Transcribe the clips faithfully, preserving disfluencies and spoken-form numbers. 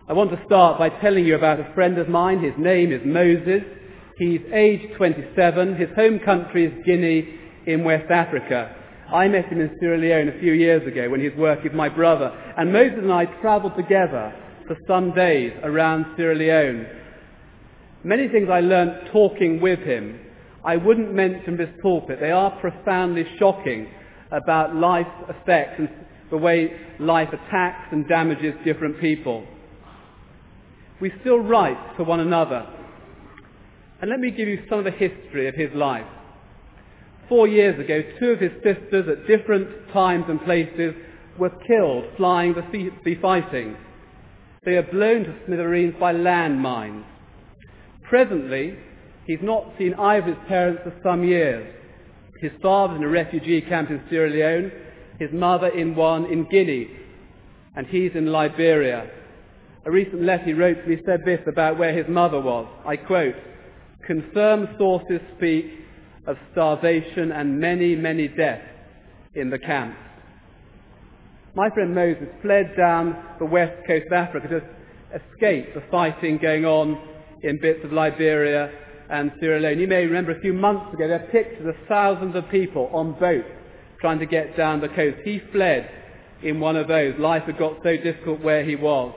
I want to start by telling you about a friend of mine. His name is Moses. He's aged twenty-seven. His home country is Guinea in West Africa. I met him in Sierra Leone a few years ago when he was working with my brother. And Moses and I travelled together for some days around Sierra Leone. Many things I learnt talking with him I wouldn't mention this pulpit. They are profoundly shocking about life's effects and the way life attacks and damages different people. We still write to one another. And let me give you some of the history of his life. Four years ago, two of his sisters at different times and places were killed flying the sea, sea fighting. They are blown to smithereens by landmines. Presently, he's not seen either of his parents for some years. His father's in a refugee camp in Sierra Leone, his mother in one in Guinea, and he's in Liberia. A recent letter he wrote to me said this about where his mother was. I quote, "Confirmed sources speak of starvation and many, many deaths in the camps." My friend Moses fled down the west coast of Africa to escape the fighting going on in bits of Liberia and Sierra Leone. You may remember a few months ago there were pictures of thousands of people on boats trying to get down the coast. He fled in one of those. Life had got so difficult where he was.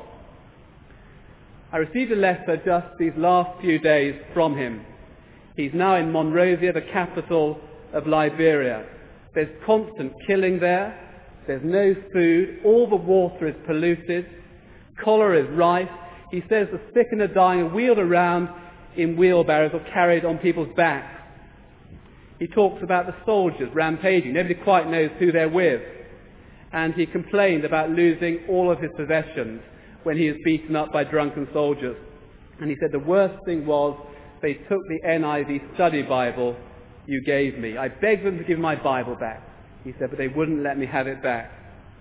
I received a letter just these last few days from him. He's now in Monrovia, the capital of Liberia. There's constant killing there. There's no food. All the water is polluted. Cholera is rife. He says the sick and the dying are wheeled around in wheelbarrows or carried on people's backs. He talks about the soldiers rampaging. Nobody quite knows who they're with. And he complained about losing all of his possessions when he was beaten up by drunken soldiers. And he said the worst thing was they took the N I V study Bible you gave me. I begged them to give my Bible back, he said, but they wouldn't let me have it back.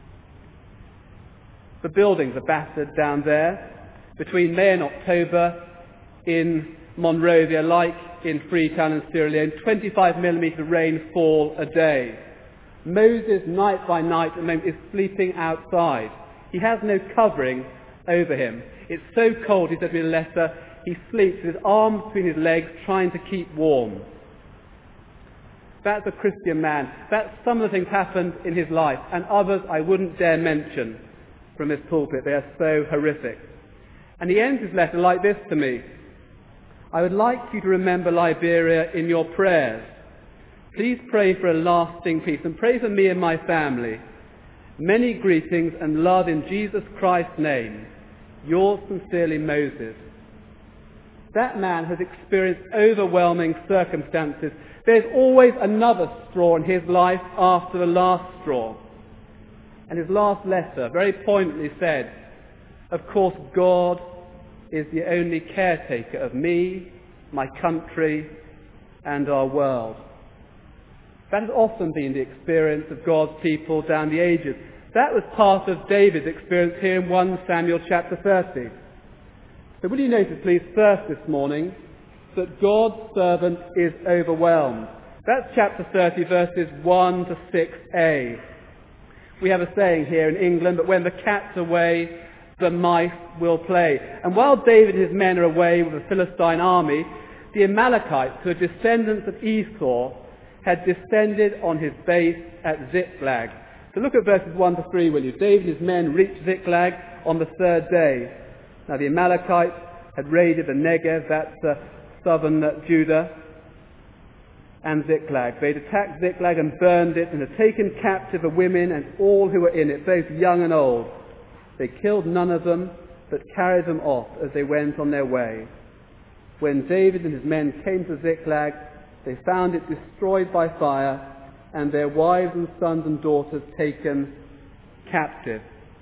The buildings are battered down there. Between May and October in Monrovia, like in Freetown and Sierra Leone, twenty-five millimetres of rain fall a day. Moses, night by night, at the moment, is sleeping outside. He has no covering over him. It's so cold, he said in a letter, he sleeps with his arms between his legs trying to keep warm. That's a Christian man. That's some of the things happened in his life, and others I wouldn't dare mention from this pulpit. They are so horrific. And he ends his letter like this to me. I would like you to remember Liberia in your prayers. Please pray for a lasting peace and pray for me and my family. Many greetings and love in Jesus Christ's name. Yours sincerely, Moses. That man has experienced overwhelming circumstances. There's always another straw in his life after the last straw. And his last letter very poignantly said, of course, God is the only caretaker of me, my country, and our world. That has often been the experience of God's people down the ages. That was part of David's experience here in First Samuel chapter thirty. So will you notice, please, first this morning, that God's servant is overwhelmed. That's chapter thirty, verses one to six a. We have a saying here in England that when the cat's away, the mice will play. And while David and his men are away with the Philistine army, the Amalekites, who are descendants of Esau, had descended on his base at Ziklag. So look at verses one to three, will you? David and his men reached Ziklag on the third day. Now the Amalekites had raided the Negev, that's uh, southern uh, Judah, and Ziklag. They'd attacked Ziklag and burned it and had taken captive the women and all who were in it, both young and old. They killed none of them, but carried them off as they went on their way. When David and his men came to Ziklag, they found it destroyed by fire, and their wives and sons and daughters taken captive.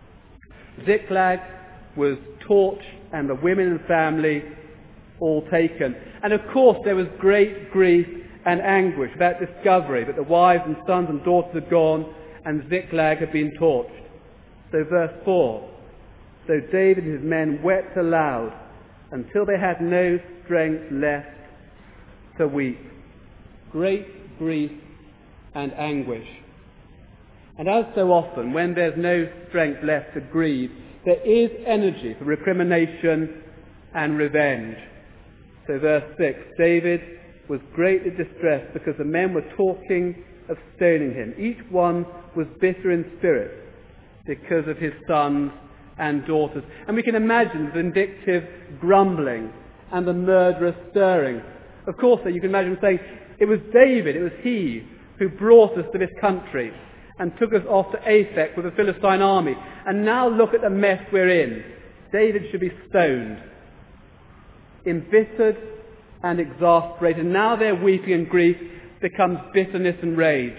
Ziklag was torched, and the women and family all taken. And of course there was great grief and anguish at that discovery that the wives and sons and daughters had gone, and Ziklag had been torched. So verse four, so David and his men wept aloud until they had no strength left to weep. Great grief and anguish. And as so often, when there's no strength left to grieve, there is energy for recrimination and revenge. So verse six, David was greatly distressed because the men were talking of stoning him. Each one was bitter in spirit because of his sons and daughters. And we can imagine the vindictive grumbling and the murderous stirring. Of course, you can imagine saying, it was David, it was he who brought us to this country and took us off to Aphek with the Philistine army. And now look at the mess we're in. David should be stoned. Embittered and exasperated. Now their weeping and grief becomes bitterness and rage.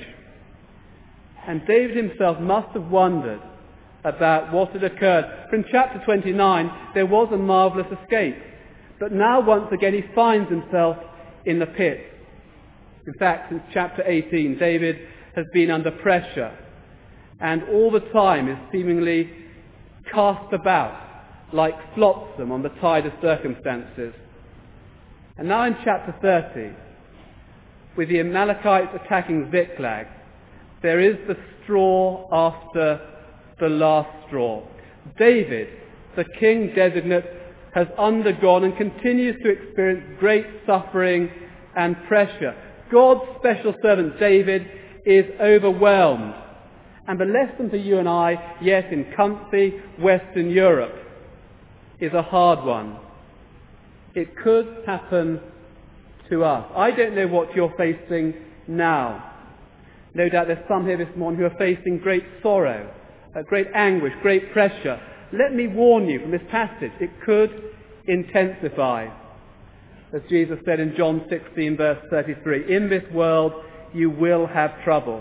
And David himself must have wondered about what had occurred. For in chapter twenty-nine, there was a marvellous escape. But now once again he finds himself in the pit. In fact, since chapter eighteen, David has been under pressure and all the time is seemingly cast about like flotsam on the tide of circumstances. And now in chapter thirty, with the Amalekites attacking Ziklag, there is the straw after the last straw. David, the king designate, has undergone and continues to experience great suffering and pressure. God's special servant David is overwhelmed. And the lesson for you and I, yes, in comfy Western Europe, is a hard one. It could happen to us. I don't know what you're facing now. No doubt there's some here this morning who are facing great sorrow, uh, great anguish, great pressure. Let me warn you from this passage, it could intensify. As Jesus said in John sixteen verse thirty-three, in this world you will have trouble.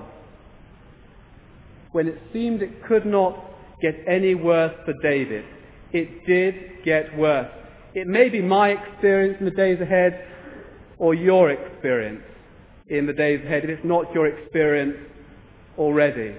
When it seemed it could not get any worse for David, it did get worse. It may be my experience in the days ahead or your experience in the days ahead, if it's not your experience already.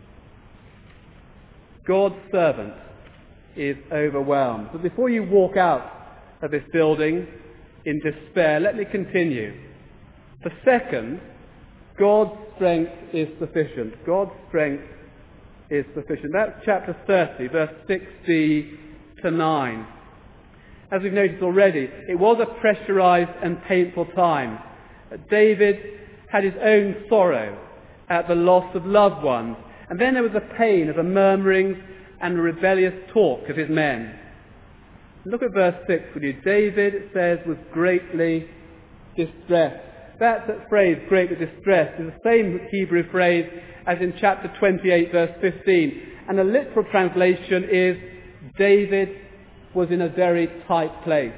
God's servant is overwhelmed. But before you walk out of this building in despair, let me continue. For second, God's strength is sufficient. God's strength is sufficient. That's chapter thirty, verse sixty to nine. As we've noticed already, it was a pressurized and painful time. David had his own sorrow at the loss of loved ones. And then there was the pain of the murmurings and rebellious talk of his men. Look at verse six, will you? David, it says, was greatly distressed. That, that phrase, greatly distressed, is the same Hebrew phrase as in chapter twenty-eight, verse fifteen. And the literal translation is, David was in a very tight place.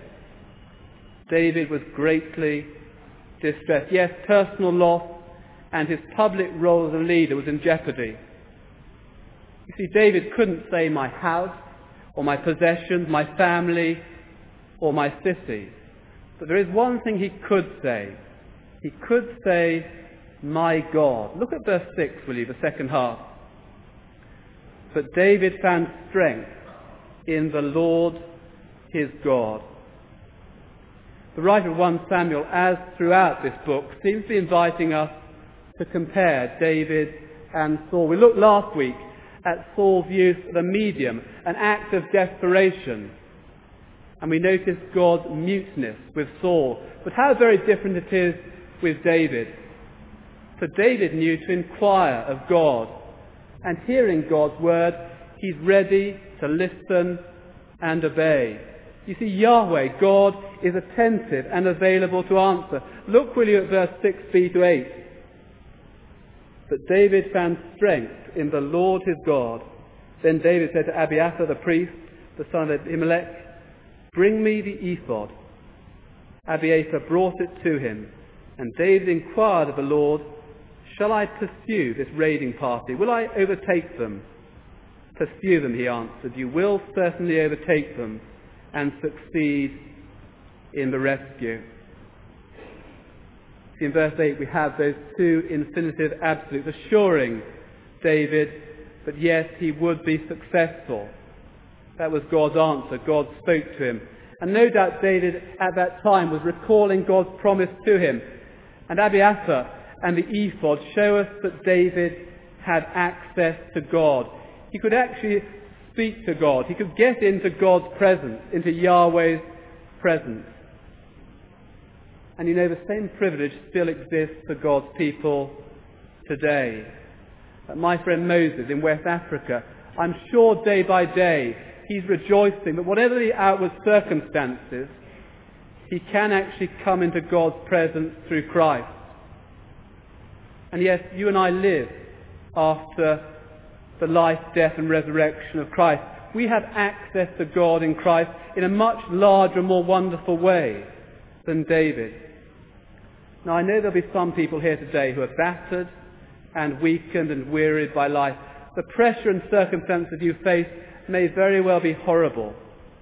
David was greatly distressed. Yes, personal loss and his public role as a leader was in jeopardy. You see, David couldn't say my house or my possessions, my family or my city. But there is one thing he could say. He could say, my God. Look at verse six, will you, the second half. But David found strength in the Lord his God. The writer of First Samuel, as throughout this book, seems to be inviting us to compare David and Saul. We looked last week at Saul's use of a medium, an act of desperation. And we noticed God's muteness with Saul. But how very different it is with David. For David knew to inquire of God. And hearing God's word, he's ready to listen and obey. You see, Yahweh, God, is attentive and available to answer. Look, will you, at verse six b to eight. But David found strength in the Lord his God. Then David said to Abiathar the priest, the son of Ahimelech, bring me the ephod. Abiathar brought it to him. And David inquired of the Lord, shall I pursue this raiding party? Will I overtake them? Pursue them, he answered. You will certainly overtake them and succeed in the rescue. In verse eight we have those two infinitive absolutes assuring David that yes, he would be successful. That was God's answer. God spoke to him. And no doubt David at that time was recalling God's promise to him. And Abiathar and the ephod show us that David had access to God. He could actually speak to God. He could get into God's presence, into Yahweh's presence. And you know, the same privilege still exists for God's people today. My friend Moses in West Africa, I'm sure day by day he's rejoicing that whatever the outward circumstances, he can actually come into God's presence through Christ. And yes, you and I live after the life, death and resurrection of Christ. We have access to God in Christ in a much larger, more wonderful way than David. Now I know there'll be some people here today who are battered and weakened and wearied by life. The pressure and circumstances you face may very well be horrible.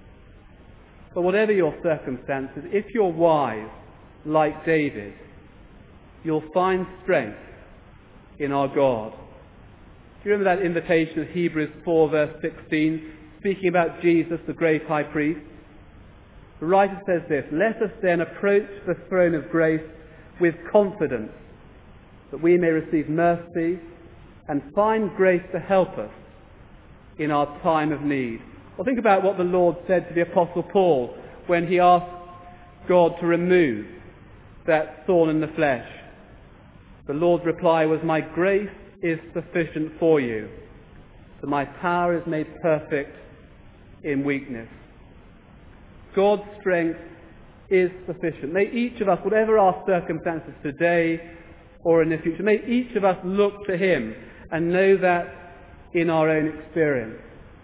But whatever your circumstances, if you're wise, like David, you'll find strength in our God. Do you remember that invitation of Hebrews four verse sixteen, speaking about Jesus, the great high priest? The writer says this, "Let us then approach the throne of grace with confidence, that we may receive mercy and find grace to help us in our time of need." Well, think about what the Lord said to the Apostle Paul when he asked God to remove that thorn in the flesh. The Lord's reply was, "My grace is sufficient for you, for my power is made perfect in weakness." God's strength is sufficient. May each of us, whatever our circumstances today or in the future, may each of us look to him and know that in our own experience.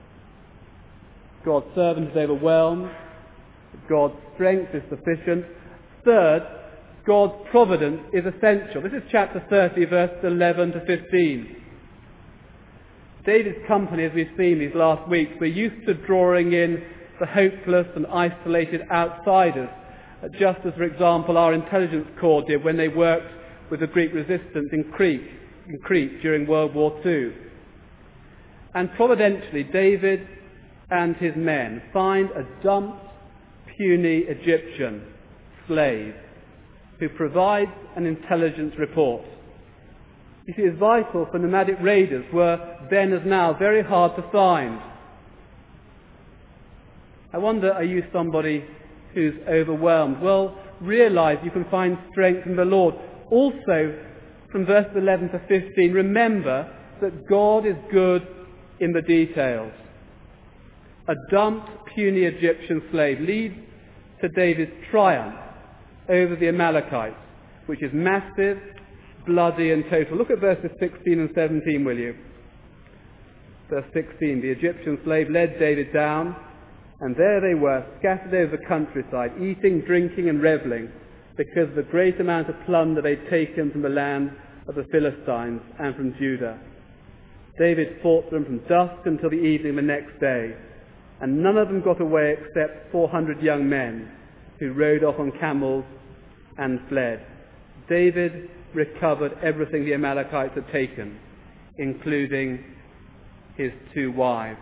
God's servant is overwhelmed. God's strength is sufficient. Third, God's providence is essential. This is chapter thirty, verses eleven to fifteen. David's company, as we've seen these last weeks, were used to drawing in the hopeless and isolated outsiders, just as, for example, our intelligence corps did when they worked with the Greek resistance in Crete, in Crete during World War Two. And providentially, David and his men find a dumped, puny Egyptian slave who provides an intelligence report. You see, it's vital for nomadic raiders were then as now very hard to find. I wonder, are you somebody who's overwhelmed? Well, realize you can find strength in the Lord. Also, from verses eleven to fifteen, remember that God is good in the details. A dumped, puny Egyptian slave leads to David's triumph over the Amalekites, which is massive, bloody and total. Look at verses sixteen and seventeen, will you? Verse sixteen, "The Egyptian slave led David down, and there they were, scattered over the countryside, eating, drinking and revelling, because of the great amount of plunder they'd taken from the land of the Philistines and from Judah. David fought them from dusk until the evening the next day, and none of them got away except four hundred young men, who rode off on camels and fled. David recovered everything the Amalekites had taken, including his two wives."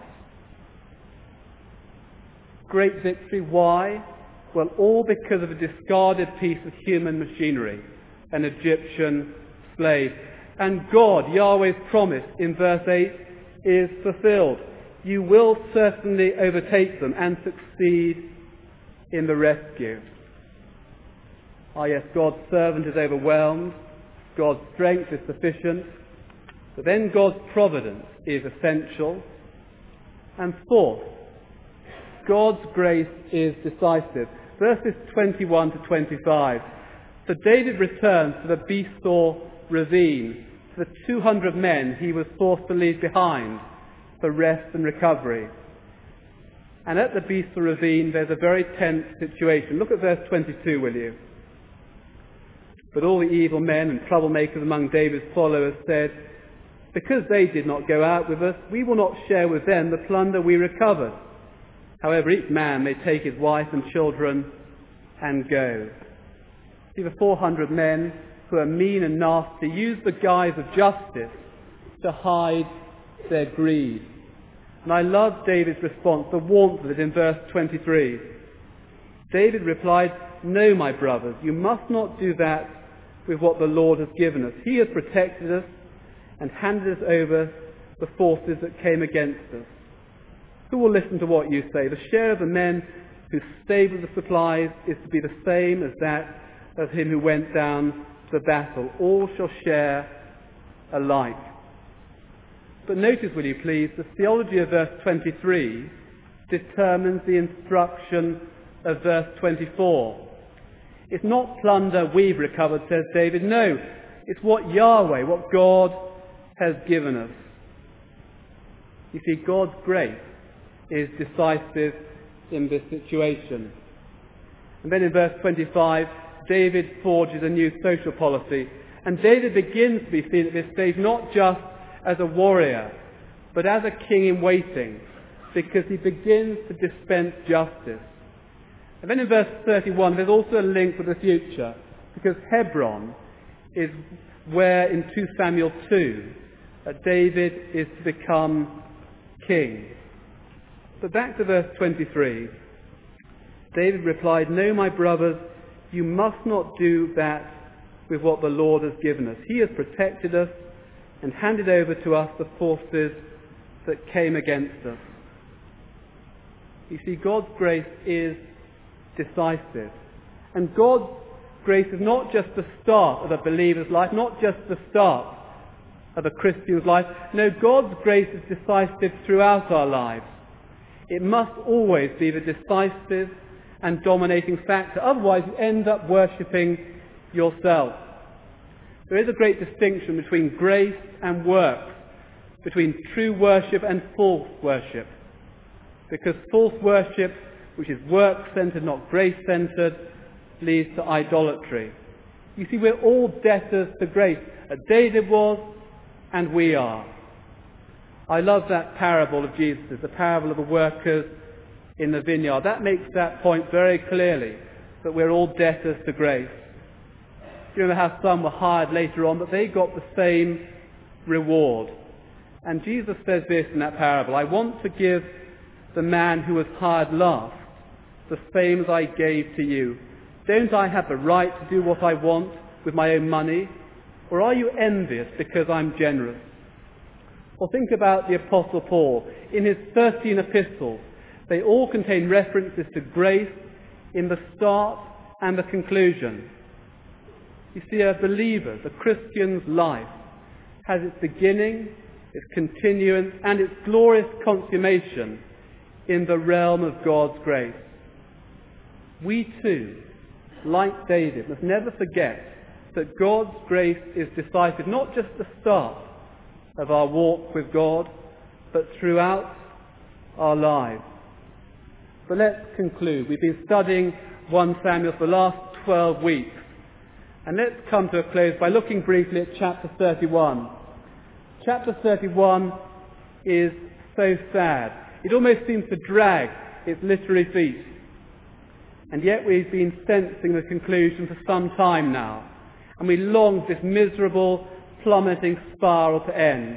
Great victory. Why? Well, all because of a discarded piece of human machinery, an Egyptian slave. And God, Yahweh's promise in verse eight, is fulfilled. You will certainly overtake them and succeed in the rescue. Ah yes, God's servant is overwhelmed. God's strength is sufficient. But then God's providence is essential. And fourth, God's grace is decisive. Verses twenty-one to twenty-five. So David returns to the Besor ravine, to the two hundred men he was forced to leave behind for rest and recovery. And at the Besor ravine there's a very tense situation. Look at verse twenty-two, will you? "But all the evil men and troublemakers among David's followers said, 'Because they did not go out with us, we will not share with them the plunder we recovered. However, each man may take his wife and children and go.'" See, the four hundred men who are mean and nasty use the guise of justice to hide their greed. And I love David's response, the warmth of it in verse twenty-three. David replied, "No, my brothers, you must not do that with what the Lord has given us. He has protected us and handed us over the forces that came against us. Who will listen to what you say? The share of the men who stayed with the supplies is to be the same as that of him who went down to battle. All shall share alike. But notice, will you please, the theology of verse twenty-three determines the instruction of verse twenty-four. It's not plunder we've recovered, says David. No, it's what Yahweh, what God has given us. You see, God's grace is decisive in this situation. And then in verse twenty-five, David forges a new social policy. And David begins to be seen at this stage not just as a warrior, but as a king in waiting, because he begins to dispense justice. And then in verse thirty-one, there's also a link with the future, because Hebron is where in Second Samuel two, uh, David is to become king. But back to verse twenty-three. David replied, "No, my brothers, you must not do that with what the Lord has given us. He has protected us and handed over to us the forces that came against us." You see, God's grace is decisive. And God's grace is not just the start of a believer's life, not just the start of a Christian's life. No, God's grace is decisive throughout our lives. It must always be the decisive and dominating factor. Otherwise, you end up worshipping yourself. There is a great distinction between grace and works, between true worship and false worship. Because false worship, which is work-centred, not grace-centred, leads to idolatry. You see, we're all debtors to grace. David was, and we are. I love that parable of Jesus, the parable of the workers in the vineyard. That makes that point very clearly, that we're all debtors to grace. You know how some were hired later on, but they got the same reward. And Jesus says this in that parable: "I want to give the man who was hired last the same as I gave to you. Don't I have the right to do what I want with my own money? Or are you envious because I'm generous?" Or think about the Apostle Paul. In his thirteen epistles, they all contain references to grace in the start and the conclusion. You see, a believer's, a Christian's life has its beginning, its continuance, and its glorious consummation in the realm of God's grace. We too, like David, must never forget that God's grace is decisive, not just the start of our walk with God, but throughout our lives. But let's conclude. We've been studying First Samuel for the last twelve weeks. And let's come to a close by looking briefly at chapter thirty-one. Chapter thirty-one is so sad. It almost seems to drag its literary feet. And yet we've been sensing the conclusion for some time now. And we long for this miserable, plummeting spiral to end.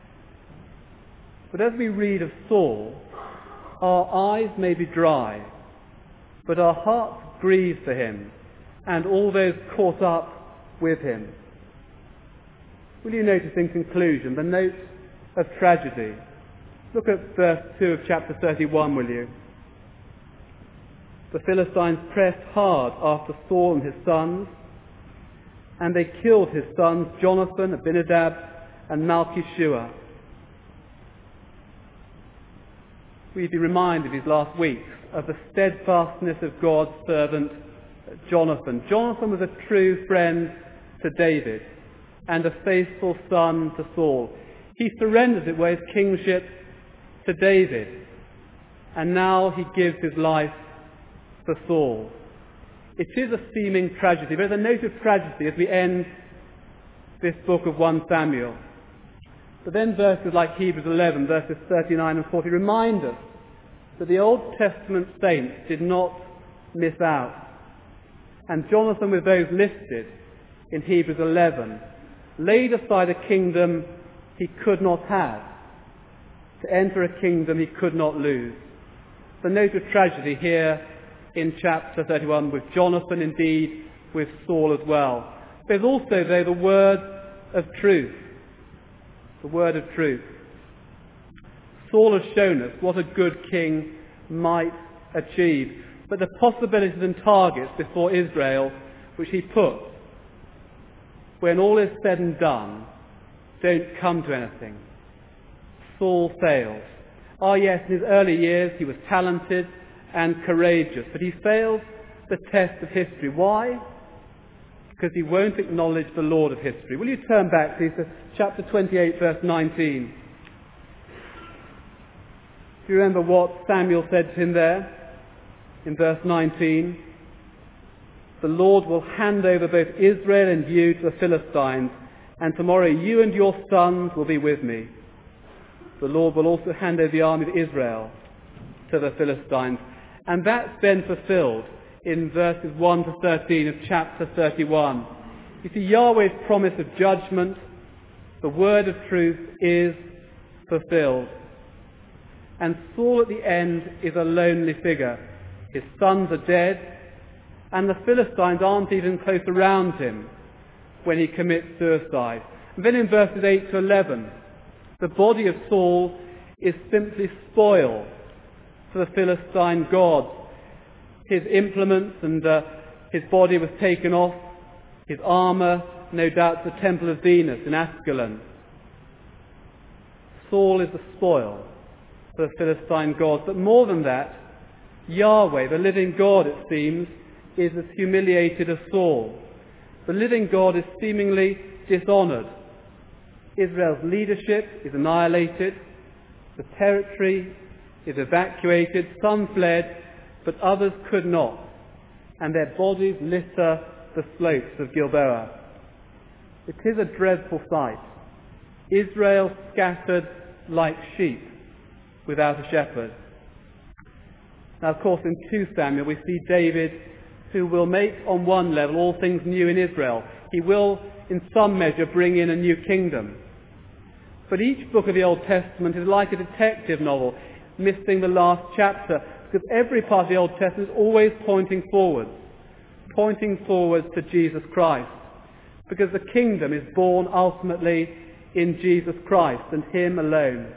But as we read of Saul, our eyes may be dry, but our hearts grieve for him and all those caught up with him. Will you notice in conclusion the note of tragedy? Look at verse two of chapter thirty-one, will you? "The Philistines pressed hard after Saul and his sons, and they killed his sons Jonathan, Abinadab, and Malchishua." We've been reminded these last weeks of the steadfastness of God's servant Jonathan. Jonathan was a true friend to David and a faithful son to Saul. He surrendered, as it were, his kingship to David, and now he gives his life for Saul. It is a seeming tragedy. There's a note of tragedy as we end this book of First Samuel. But then verses like Hebrews eleven, verses thirty-nine and forty remind us that the Old Testament saints did not miss out. And Jonathan, with those listed in Hebrews eleven, laid aside a kingdom he could not have to enter a kingdom he could not lose. The note of tragedy here in chapter thirty-one with Jonathan, indeed with Saul as well. There's also, though, the word of truth. The word of truth. Saul has shown us what a good king might achieve. But the possibilities and targets before Israel, which he puts, when all is said and done, don't come to anything. Saul fails. Ah, yes, in his early years he was talented and courageous, but he fails the test of history. Why? Because he won't acknowledge the Lord of history. Will you turn back, please, to chapter twenty-eight, verse nineteen? Do you remember what Samuel said to him there in verse nineteen? The Lord will hand over both Israel and you to the Philistines, and tomorrow you and your sons will be with me. The Lord will also hand over the army of Israel to the Philistines. And that's been fulfilled in verses one to thirteen of chapter thirty-one. You see, Yahweh's promise of judgment, the word of truth, is fulfilled. And Saul at the end is a lonely figure. His sons are dead, and the Philistines aren't even close around him when he commits suicide. And then in verses eight to eleven, the body of Saul is simply spoil for the Philistine gods. His implements and uh, his body was taken off, his armour, no doubt, the temple of Venus in Ascalon. Saul is the spoil for the Philistine gods. But more than that, Yahweh, the living God, it seems, is as humiliated as Saul. The living God is seemingly dishonoured. Israel's leadership is annihilated. The territory is evacuated. Some fled, but others could not. And their bodies litter the slopes of Gilboa. It is a dreadful sight. Israel scattered like sheep without a shepherd. Now, of course, in Second Samuel we see David, who will make, on one level, all things new in Israel. He will, in some measure, bring in a new kingdom. But each book of the Old Testament is like a detective novel, missing the last chapter, because every part of the Old Testament is always pointing forward, pointing forward to Jesus Christ, because the kingdom is born ultimately in Jesus Christ and him alone.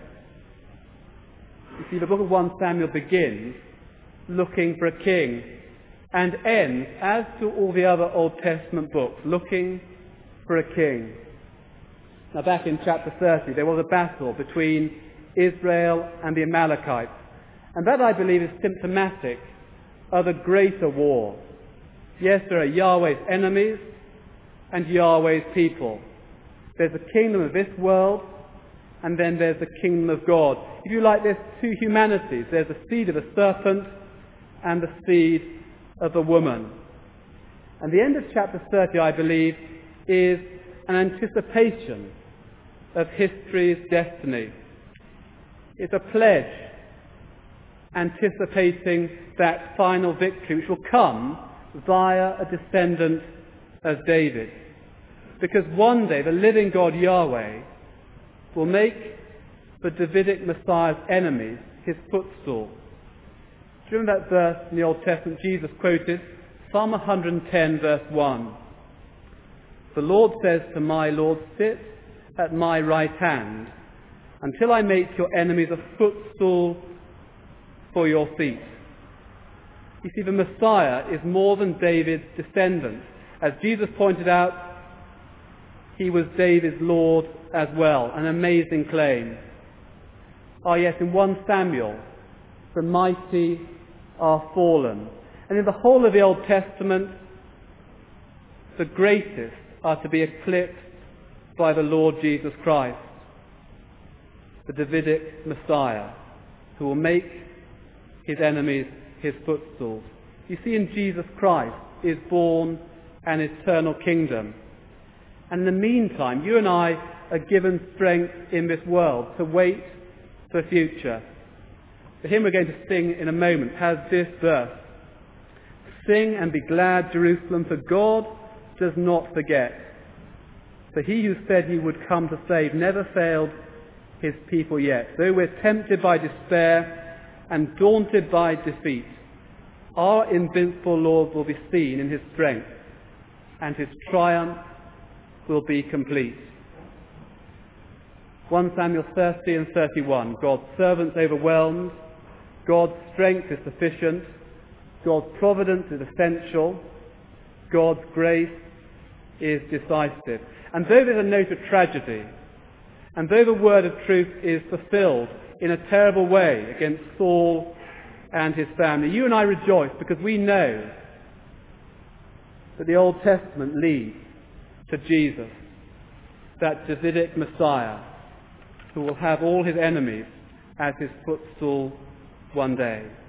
You see, the book of First Samuel begins looking for a king, and ends, as do all the other Old Testament books, looking for a king. Now, back in chapter thirty, there was a battle between Israel and the Amalekites. And that, I believe, is symptomatic of a greater war. Yes, there are Yahweh's enemies and Yahweh's people. There's the kingdom of this world, and then there's the kingdom of God. If you like, there's two humanities. There's the seed of the serpent and the seed of the woman. And the end of chapter thirty, I believe, is an anticipation of history's destiny. It's a pledge anticipating that final victory which will come via a descendant of David. Because one day the living God Yahweh will make the Davidic Messiah's enemies his footstool. Do you remember that verse in the Old Testament Jesus quoted? Psalm one hundred ten, verse one. The Lord says to my Lord, sit at my right hand until I make your enemies a footstool for your feet. You see, the Messiah is more than David's descendant. As Jesus pointed out, he was David's Lord as well. An amazing claim. Ah, yes, in First Samuel, the mighty are fallen. And in the whole of the Old Testament, the greatest are to be eclipsed by the Lord Jesus Christ, the Davidic Messiah, who will make his enemies his footstools. You see, in Jesus Christ is born an eternal kingdom. And in the meantime, you and I are given strength in this world to wait for the future. The hymn we're going to sing in a moment has this verse. Sing and be glad, Jerusalem, for God does not forget. For he who said he would come to save never failed his people yet. Though we're tempted by despair and daunted by defeat, our invincible Lord will be seen in his strength, and his triumph will be complete. First Samuel thirty and thirty-one. God's servants overwhelmed. God's strength is sufficient. God's providence is essential. God's grace is decisive. And though there's a note of tragedy, and though the word of truth is fulfilled in a terrible way against Saul and his family, you and I rejoice because we know that the Old Testament leads to Jesus, that Davidic Messiah, who will have all his enemies as his footstool one day.